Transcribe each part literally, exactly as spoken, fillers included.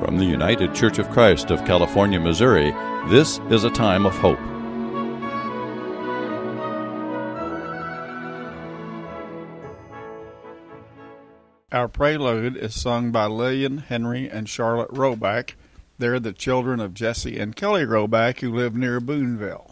From the United Church of Christ of California, Missouri, this is a time of hope. Our prelude is sung by Lillian, Henry, and Charlotte Roback. They're the children of Jesse and Kelly Roback, who live near Boonville.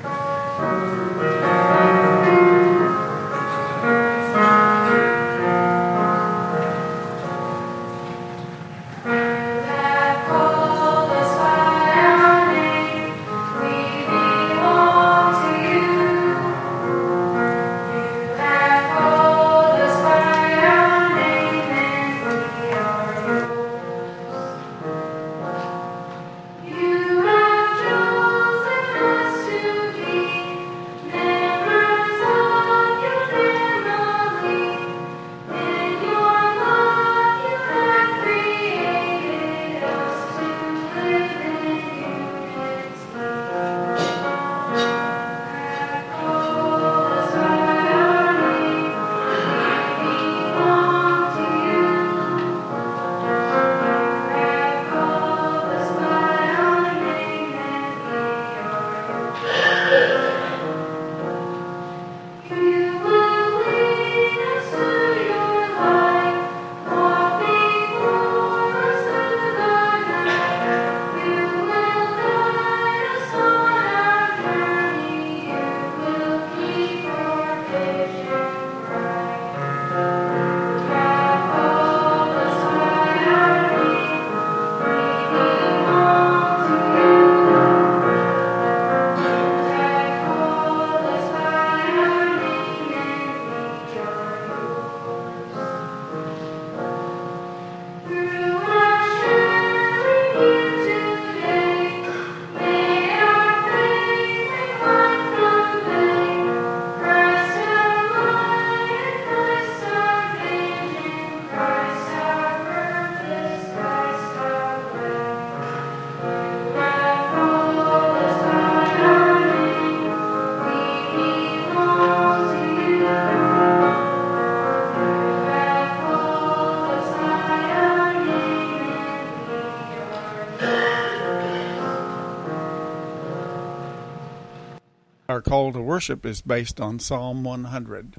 Our call to worship is based on Psalm one hundred.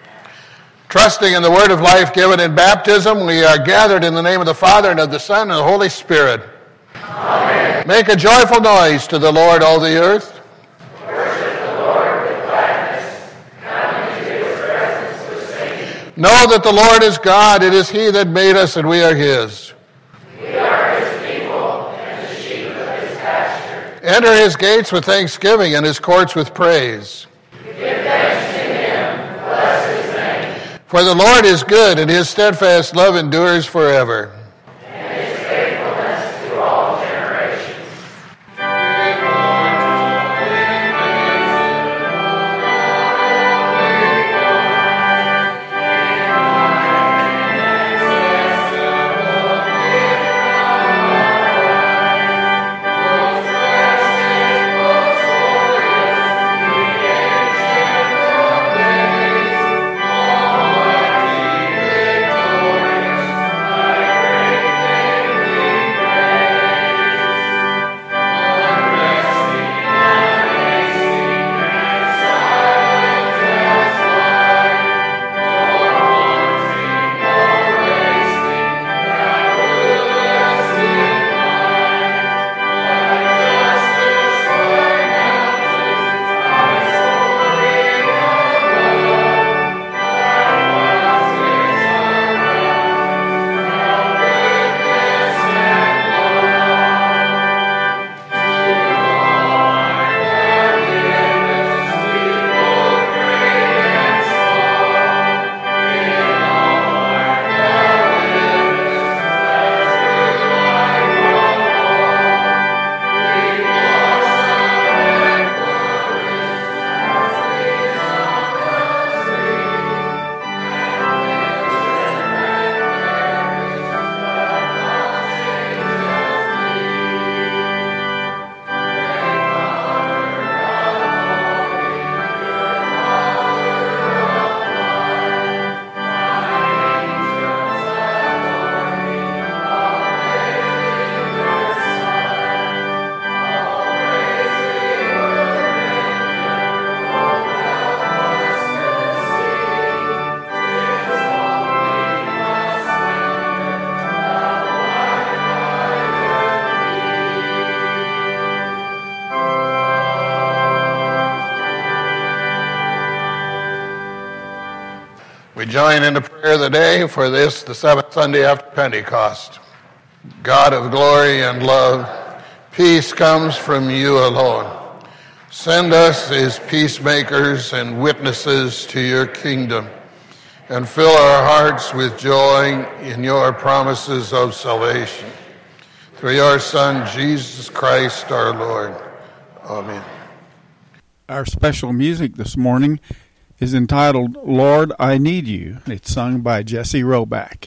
Trusting in the word of life given in baptism, we are gathered in the name of the Father, and of the Son, and of the Holy Spirit. Amen. Make a joyful noise to the Lord, all the earth. Worship the Lord with gladness. Come into his presence with singing. Know that the Lord is God. It is he that made us, and we are his. We are his people and the sheep of his pasture. Enter his gates with thanksgiving and his courts with praise. Give thanks to him. Bless his name. For the Lord is good, and his steadfast love endures forever. And his faithfulness to all generations. Amen. join in the prayer of the day for this, the seventh Sunday after Pentecost. God of glory and love, peace comes from you alone. Send us as peacemakers and witnesses to your kingdom, and fill our hearts with joy in your promises of salvation. Through your Son, Jesus Christ, our Lord. Amen. Our special music this morning is entitled, Lord, I Need You. It's sung by Jesse Roback.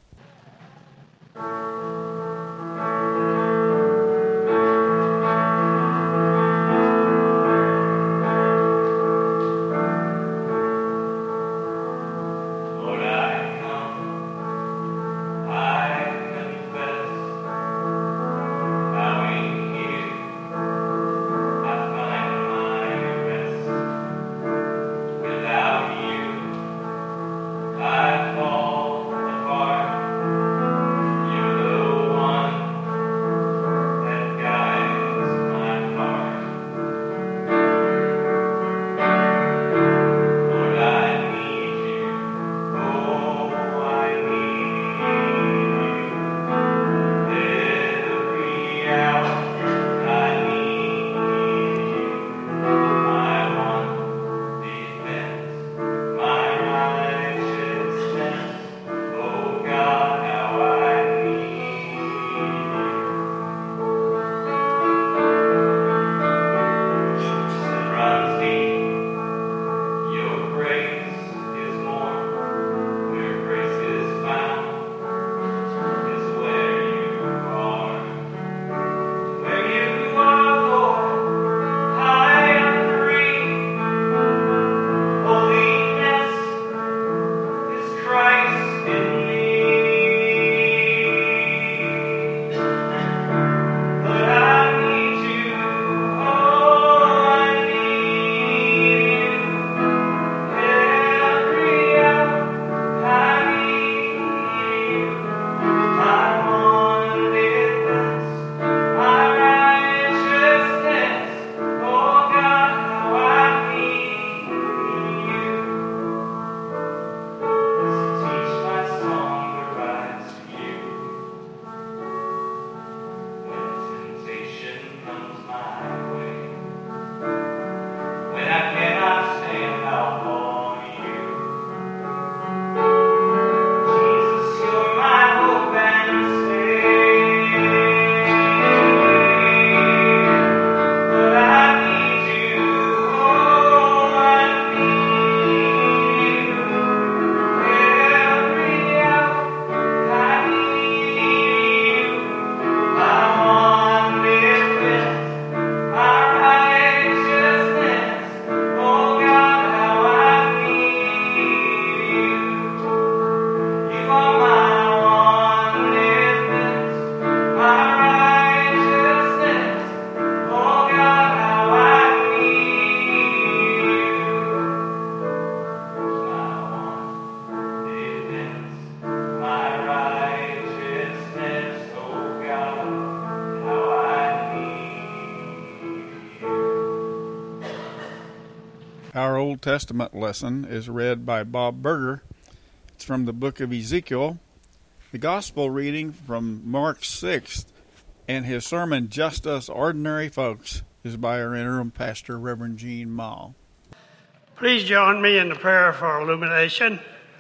Our Old Testament lesson is read by Bob Berger. It's from the book of Ezekiel. The gospel reading from Mark sixth, and his sermon, Just Us Ordinary Folks, is by our interim pastor, Reverend Gene Mall. Please join me in the prayer for illumination.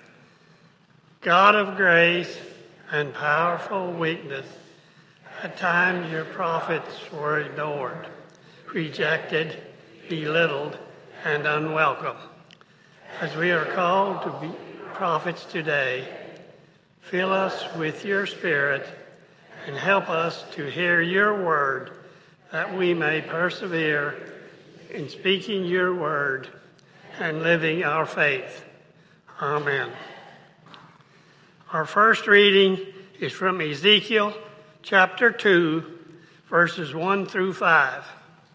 God of grace and powerful weakness, at times your prophets were ignored, rejected, belittled, and unwelcome. As we are called to be prophets today, fill us with your Spirit and help us to hear your word, that we may persevere in speaking your word and living our faith. Amen. Our first reading is from Ezekiel chapter two, verses one through five.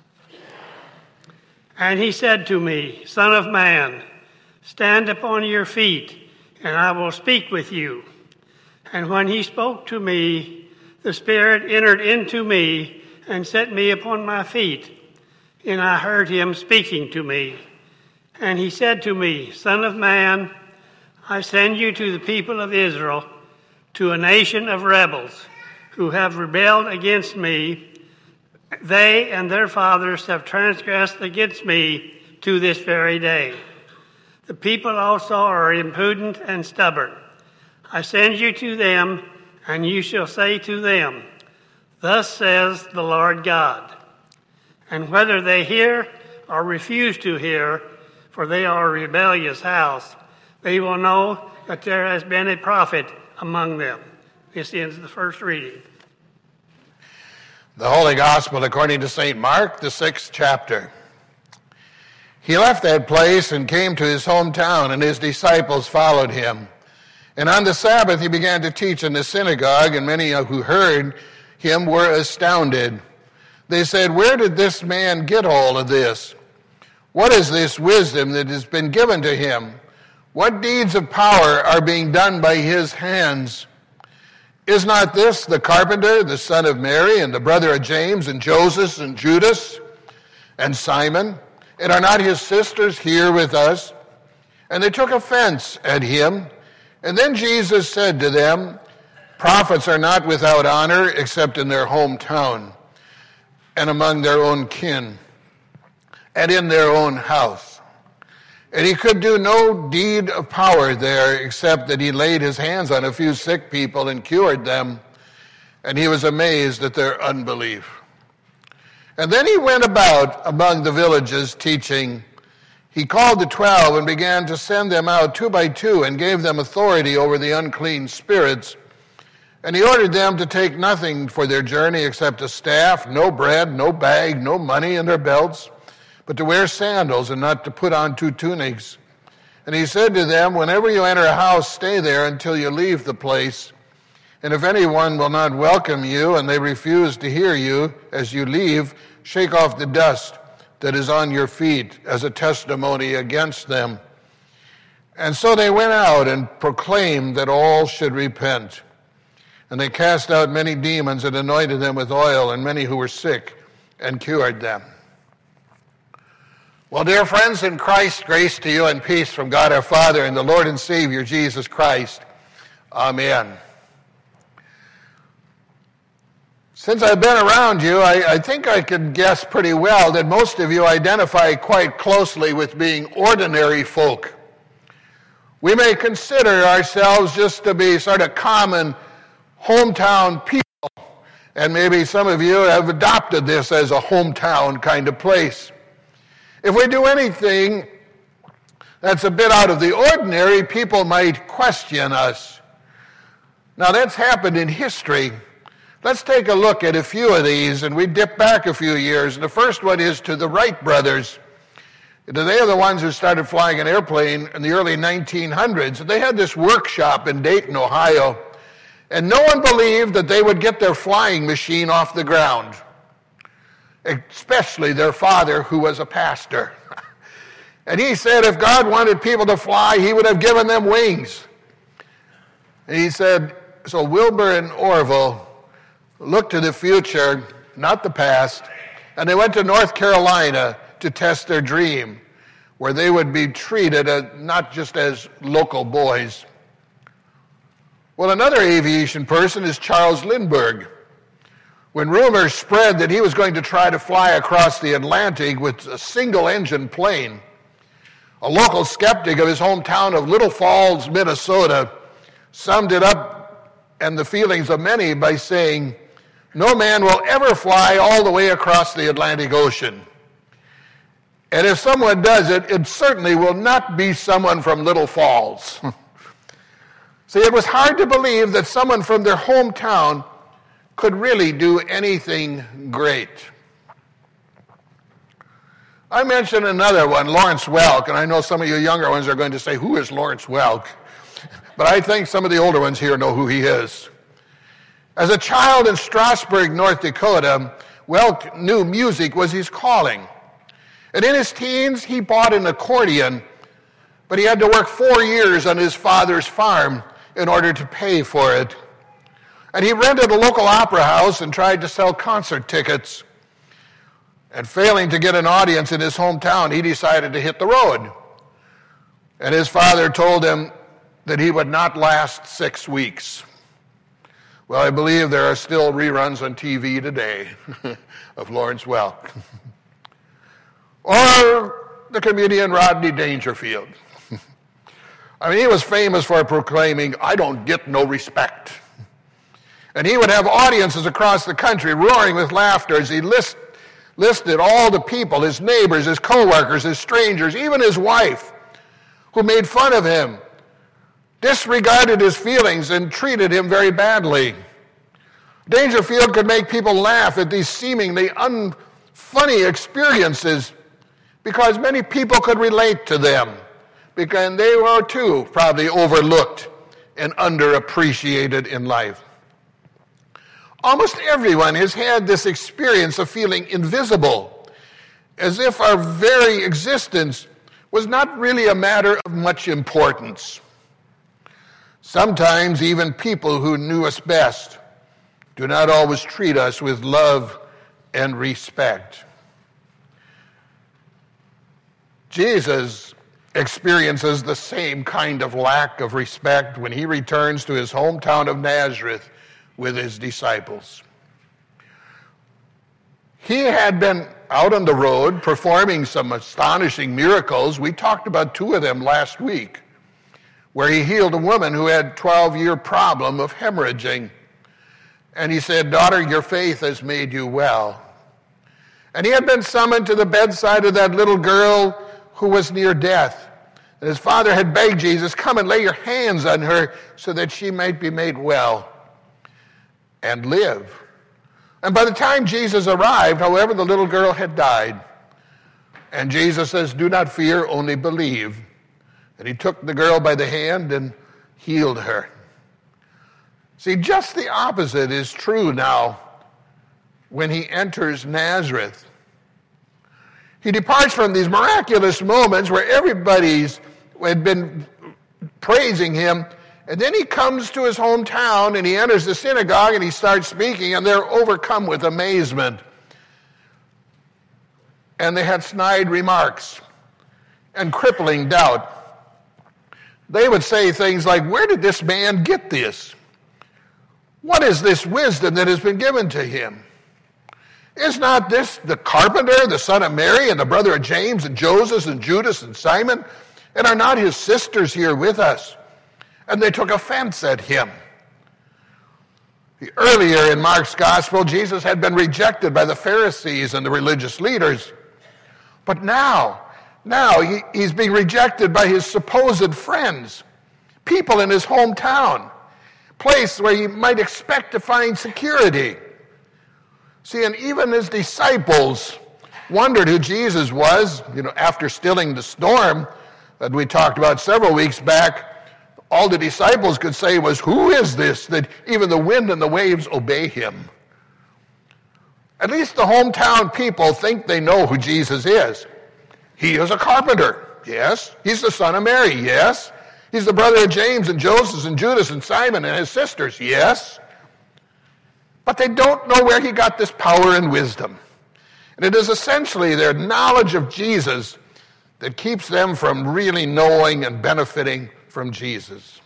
And he said to me, Son of man, stand upon your feet, and I will speak with you. And when he spoke to me, the Spirit entered into me and set me upon my feet. And I heard him speaking to me. And he said to me, Son of man, I send you to the people of Israel, to a nation of rebels who have rebelled against me. They and their fathers have transgressed against me to this very day. The people also are impudent and stubborn. I send you to them, and you shall say to them, Thus says the Lord God. And whether they hear or refuse to hear, for they are a rebellious house, they will know that there has been a prophet among them. This ends the first reading. The Holy Gospel according to Saint Mark, the sixth chapter. He left that place and came to his hometown, and his disciples followed him. And on the Sabbath he began to teach in the synagogue, and many who heard him were astounded. They said, Where did this man get all of this? What is this wisdom that has been given to him? What deeds of power are being done by his hands? Is not this the carpenter, the son of Mary, and the brother of James, and Joseph, and Judas, and Simon? And are not his sisters here with us? And they took offense at him. And then Jesus said to them, Prophets are not without honor except in their hometown, and among their own kin, and in their own house. And he could do no deed of power there, except that he laid his hands on a few sick people and cured them. And he was amazed at their unbelief. And then he went about among the villages teaching. He called the twelve and began to send them out two by two and gave them authority over the unclean spirits. And he ordered them to take nothing for their journey except a staff, no bread, no bag, no money in their belts, but to wear sandals and not to put on two tunics. And he said to them, Whenever you enter a house, stay there until you leave the place. And if anyone will not welcome you and they refuse to hear you as you leave, shake off the dust that is on your feet as a testimony against them. And so they went out and proclaimed that all should repent. And they cast out many demons and anointed them with oil, and many who were sick, and cured them. Well, dear friends in Christ, grace to you and peace from God our Father and the Lord and Savior Jesus Christ. Amen. Since I've been around you, I, I think I could guess pretty well that most of you identify quite closely with being ordinary folk. We may consider ourselves just to be sort of common hometown people, and maybe some of you have adopted this as a hometown kind of place. If we do anything that's a bit out of the ordinary, people might question us. Now, that's happened in history. Let's take a look at a few of these, and we dip back a few years. And the first one is to the Wright brothers. They are the ones who started flying an airplane in the early nineteen hundreds. They had this workshop in Dayton, Ohio, and no one believed that they would get their flying machine off the ground, especially their father, who was a pastor. And he said if God wanted people to fly, he would have given them wings. And he said, so Wilbur and Orville looked to the future, not the past, and they went to North Carolina to test their dream, where they would be treated as, not just as local boys. Well, another aviation person is Charles Lindbergh. When rumors spread that he was going to try to fly across the Atlantic with a single-engine plane, a local skeptic of his hometown of Little Falls, Minnesota, summed it up and the feelings of many by saying, no man will ever fly all the way across the Atlantic Ocean. And if someone does it, it certainly will not be someone from Little Falls. See, it was hard to believe that someone from their hometown could really do anything great. I mentioned another one, Lawrence Welk, and I know some of you younger ones are going to say, who is Lawrence Welk? But I think some of the older ones here know who he is. As a child in Strasburg, North Dakota, Welk knew music was his calling. And in his teens, he bought an accordion, but he had to work four years on his father's farm in order to pay for it. And he rented a local opera house and tried to sell concert tickets. And failing to get an audience in his hometown, he decided to hit the road. And his father told him that he would not last six weeks. Well, I believe there are still reruns on T V today of Lawrence Welk. Or the comedian Rodney Dangerfield. I mean, he was famous for proclaiming, "I don't get no respect." And he would have audiences across the country roaring with laughter as he list, listed all the people, his neighbors, his co-workers, his strangers, even his wife, who made fun of him, disregarded his feelings, and treated him very badly. Dangerfield could make people laugh at these seemingly unfunny experiences because many people could relate to them, because they were too probably overlooked and underappreciated in life. Almost everyone has had this experience of feeling invisible, as if our very existence was not really a matter of much importance. Sometimes even people who knew us best do not always treat us with love and respect. Jesus experiences the same kind of lack of respect when he returns to his hometown of Nazareth with his disciples. He had been out on the road performing some astonishing miracles. We talked about two of them last week, where he healed a woman who had a twelve-year problem of hemorrhaging. And he said, "Daughter, your faith has made you well." And he had been summoned to the bedside of that little girl who was near death. And his father had begged Jesus, "Come and lay your hands on her so that she might be made well and live." And by the time Jesus arrived, however, the little girl had died. And Jesus says, "Do not fear, only believe." And he took the girl by the hand and healed her. See, just the opposite is true now when he enters Nazareth. He departs from these miraculous moments where everybody's had been praising him, and then he comes to his hometown and he enters the synagogue and he starts speaking, and they're overcome with amazement. And they had snide remarks and crippling doubt. They would say things like, "Where did this man get this? What is this wisdom that has been given to him? Is not this the carpenter, the son of Mary, and the brother of James and Joseph and Judas and Simon? And are not his sisters here with us?" And they took offense at him. Earlier in Mark's gospel, Jesus had been rejected by the Pharisees and the religious leaders. But now, now he, he's being rejected by his supposed friends, people in his hometown, place where he might expect to find security. See, and even his disciples wondered who Jesus was, you know, after stilling the storm that we talked about several weeks back. All the disciples could say was, "Who is this that even the wind and the waves obey him?" At least the hometown people think they know who Jesus is. He is a carpenter, yes. He's the son of Mary, yes. He's the brother of James and Joseph and Judas and Simon and his sisters, yes. But they don't know where he got this power and wisdom. And it is essentially their knowledge of Jesus that keeps them from really knowing and benefiting from Jesus.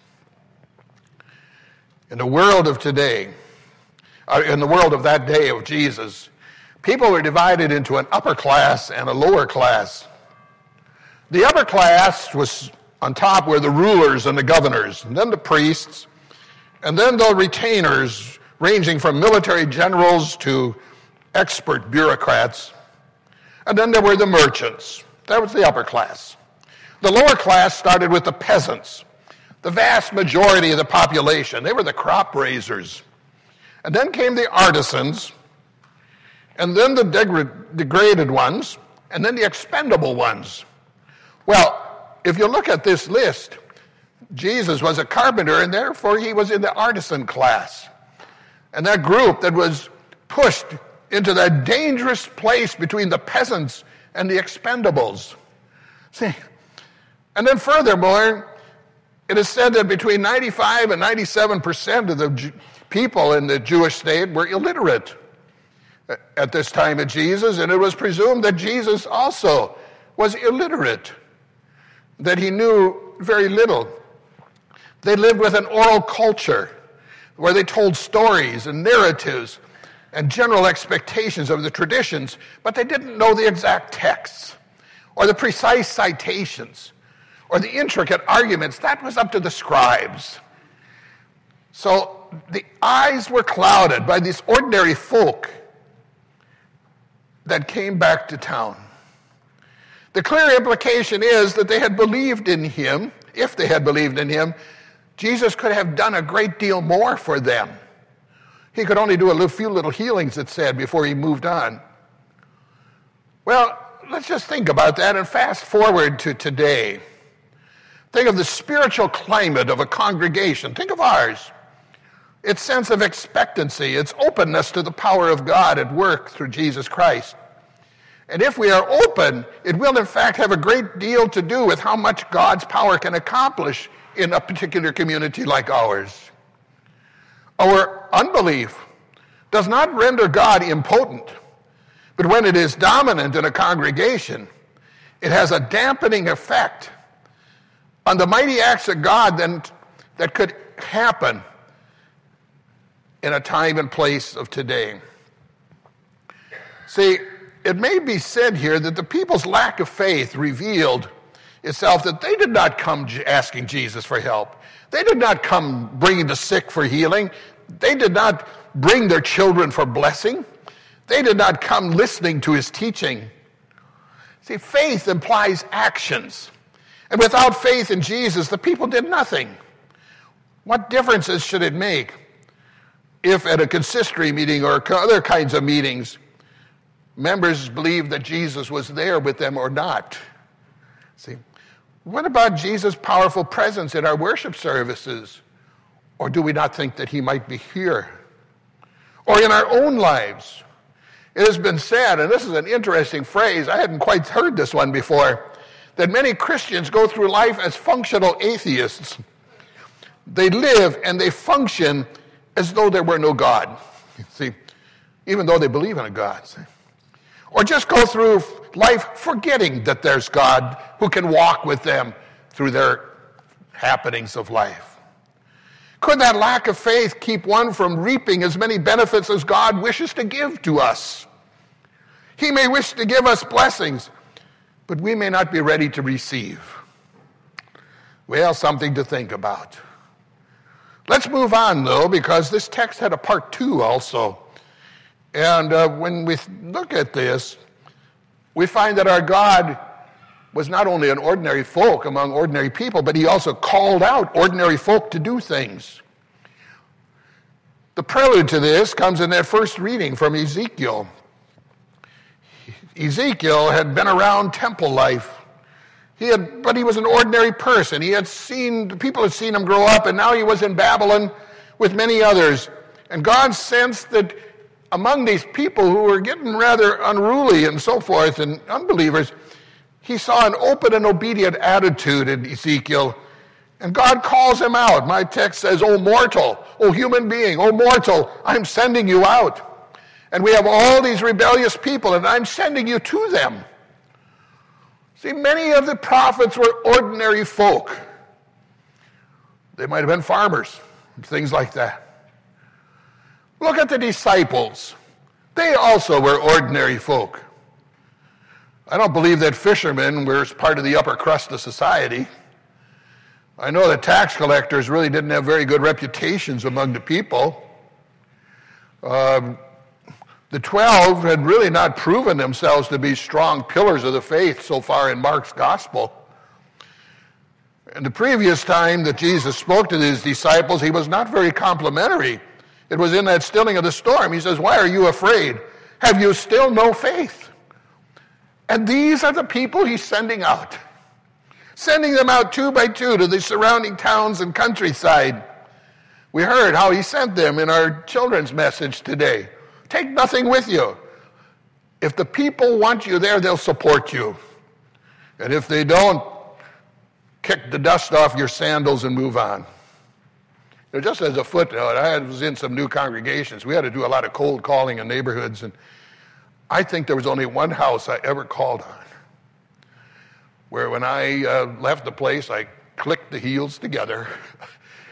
In the world of today, uh, in the world of that day of Jesus, people were divided into an upper class and a lower class. The upper class was on top were the rulers and the governors, and then the priests, and then the retainers, ranging from military generals to expert bureaucrats. And then there were the merchants. That was the upper class. The lower class started with the peasants, the vast majority of the population. They were the crop raisers. And then came the artisans, and then the degra- degraded ones, and then the expendable ones. Well, if you look at this list, Jesus was a carpenter, and therefore he was in the artisan class. And that group that was pushed into that dangerous place between the peasants and the expendables. See, and then furthermore, it is said that between ninety-five and ninety-seven percent of the Jew- people in the Jewish state were illiterate at this time of Jesus, and it was presumed that Jesus also was illiterate, that he knew very little. They lived with an oral culture where they told stories and narratives and general expectations of the traditions, but they didn't know the exact texts or the precise citations or the intricate arguments. That was up to the scribes. So the eyes were clouded by these ordinary folk that came back to town. The clear implication is that they had believed in him. If they had believed in him, Jesus could have done a great deal more for them. He could only do a few little healings, it said, before he moved on. Well, let's just think about that and fast forward to today. Think of the spiritual climate of a congregation. Think of ours. Its sense of expectancy, its openness to the power of God at work through Jesus Christ. And if we are open, it will in fact have a great deal to do with how much God's power can accomplish in a particular community like ours. Our unbelief does not render God impotent, but when it is dominant in a congregation, it has a dampening effect on the mighty acts of God then, that could happen in a time and place of today. See, it may be said here that the people's lack of faith revealed itself that they did not come asking Jesus for help. They did not come bringing the sick for healing. They did not bring their children for blessing. They did not come listening to his teaching. See, faith implies actions. And without faith in Jesus, the people did nothing. What differences should it make if at a consistory meeting or other kinds of meetings, members believed that Jesus was there with them or not? See, what about Jesus' powerful presence in our worship services? Or do we not think that he might be here? Or in our own lives? It has been said, and this is an interesting phrase, I hadn't quite heard this one before, that many Christians go through life as functional atheists. They live and they function as though there were no God. See, even though they believe in a God. See? Or just go through life forgetting that there's God who can walk with them through their happenings of life. Could that lack of faith keep one from reaping as many benefits as God wishes to give to us? He may wish to give us blessings, but we may not be ready to receive. Well, something to think about. Let's move on, though, because this text had a part two also. And uh, when we look at this, we find that our God was not only an ordinary folk among ordinary people, but he also called out ordinary folk to do things. The prelude to this comes in that first reading from Ezekiel. Ezekiel had been around temple life. He had, but he was an ordinary person. He had seen, people had seen him grow up, and now he was in Babylon with many others. And God sensed that among these people who were getting rather unruly and so forth, and unbelievers, he saw an open and obedient attitude in Ezekiel, and God calls him out. My text says, "O mortal, O human being, O mortal, I'm sending you out. And we have all these rebellious people, and I'm sending you to them." See, many of the prophets were ordinary folk. They might have been farmers, things like that. Look at the disciples. They also were ordinary folk. I don't believe that fishermen were part of the upper crust of society. I know that tax collectors really didn't have very good reputations among the people. Um, the twelve had really not proven themselves to be strong pillars of the faith so far in Mark's gospel. And the previous time that Jesus spoke to his disciples, he was not very complimentary. It was in that stilling of the storm. He says, "Why are you afraid? Have you still no faith?" And these are the people he's sending out. Sending them out two by two to the surrounding towns and countryside. We heard how he sent them in our children's message today. Take nothing with you. If the people want you there, they'll support you. And if they don't, kick the dust off your sandals and move on. You know, just as a footnote, I was in some new congregations. We had to do a lot of cold calling in neighborhoods, and I think there was only one house I ever called on where when I uh, left the place, I clicked the heels together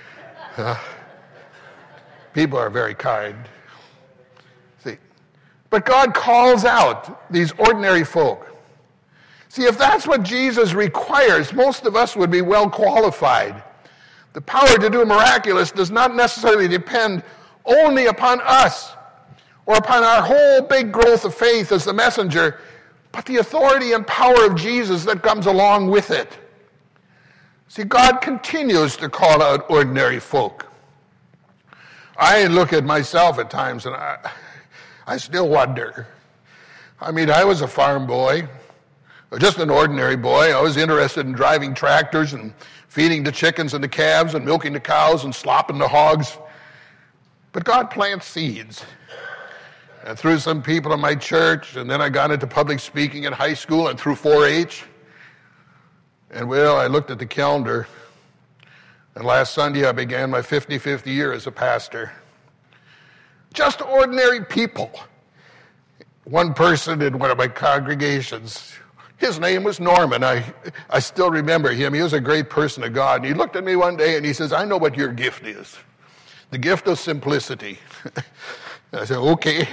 Uh, people are very kind. See, but God calls out these ordinary folk. See, if that's what Jesus requires, most of us would be well qualified. The power to do miraculous does not necessarily depend only upon us or upon our whole big growth of faith as the messenger, but the authority and power of Jesus that comes along with it. See, God continues to call out ordinary folk. I look at myself at times and I, I still wonder. I mean, I was a farm boy, just an ordinary boy. I was interested in driving tractors and feeding the chickens and the calves and milking the cows and slopping the hogs. But God plants seeds. And through some people in my church, and then I got into public speaking in high school and through four H. And well, I looked at the calendar, and last Sunday I began my fifty-fifth year as a pastor. Just ordinary people. One person in one of my congregations, his name was Norman. I, I still remember him. He was a great person of God. And he looked at me one day and he says, I know what your gift is. The gift of simplicity. I said, okay.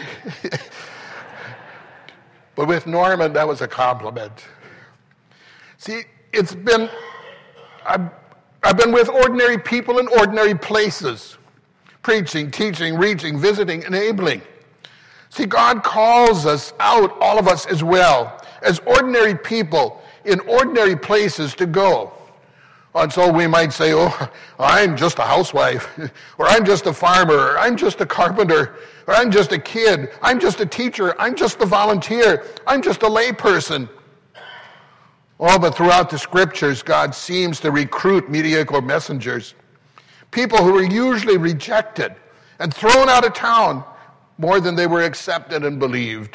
But with Norman, that was a compliment. See, it's been, I've, I've been with ordinary people in ordinary places. Preaching, teaching, reaching, visiting, enabling. See, God calls us out, all of us as well, as ordinary people in ordinary places to go. And so we might say, oh, I'm just a housewife, or I'm just a farmer, or I'm just a carpenter, or I'm just a kid, I'm just a teacher, I'm just a volunteer, I'm just a layperson. Oh, but throughout the scriptures, God seems to recruit mediocre messengers, people who were usually rejected and thrown out of town more than they were accepted and believed.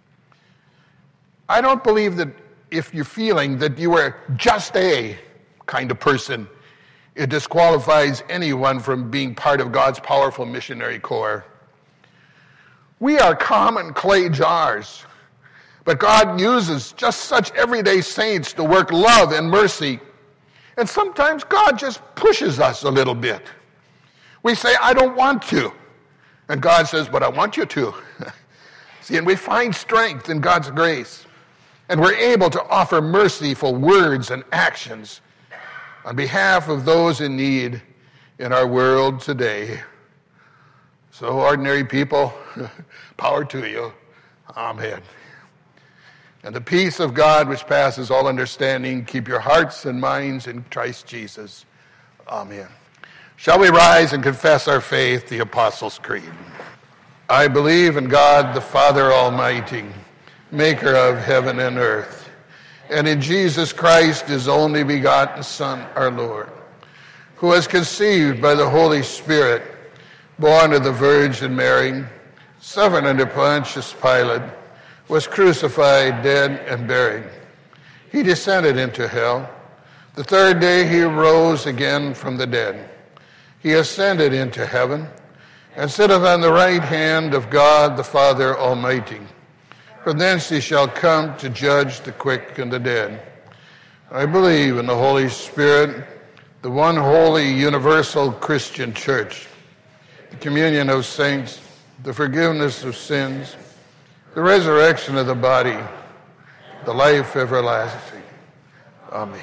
I don't believe that if you're feeling that you are just a kind of person, it disqualifies anyone from being part of God's powerful missionary corps. We are common clay jars, but God uses just such everyday saints to work love and mercy. And sometimes God just pushes us a little bit. We say, I don't want to. And God says, but I want you to. See, and we find strength in God's grace. And we're able to offer merciful words and actions on behalf of those in need in our world today. So, ordinary people, power to you. Amen. And the peace of God, which passes all understanding, keep your hearts and minds in Christ Jesus. Amen. Shall we rise and confess our faith, the Apostles' Creed? I believe in God, the Father Almighty, maker of heaven and earth, and in Jesus Christ, his only begotten Son, our Lord, who was conceived by the Holy Spirit, born of the Virgin Mary, suffered under Pontius Pilate, was crucified, dead, and buried. He descended into hell. The third day he rose again from the dead. He ascended into heaven and sitteth on the right hand of God the Father Almighty. From thence he shall come to judge the quick and the dead. I believe in the Holy Spirit, the one holy universal Christian church, the communion of saints, the forgiveness of sins, the resurrection of the body, the life everlasting. Amen.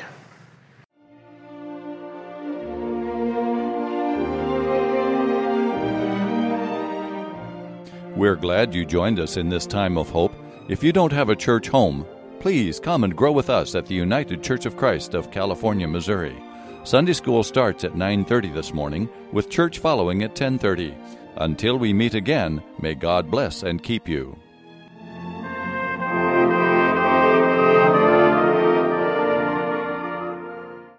We're glad you joined us in this time of hope. If you don't have a church home, please come and grow with us at the United Church of Christ of California, Missouri. Sunday school starts at nine thirty this morning, with church following at ten thirty. Until we meet again, may God bless and keep you.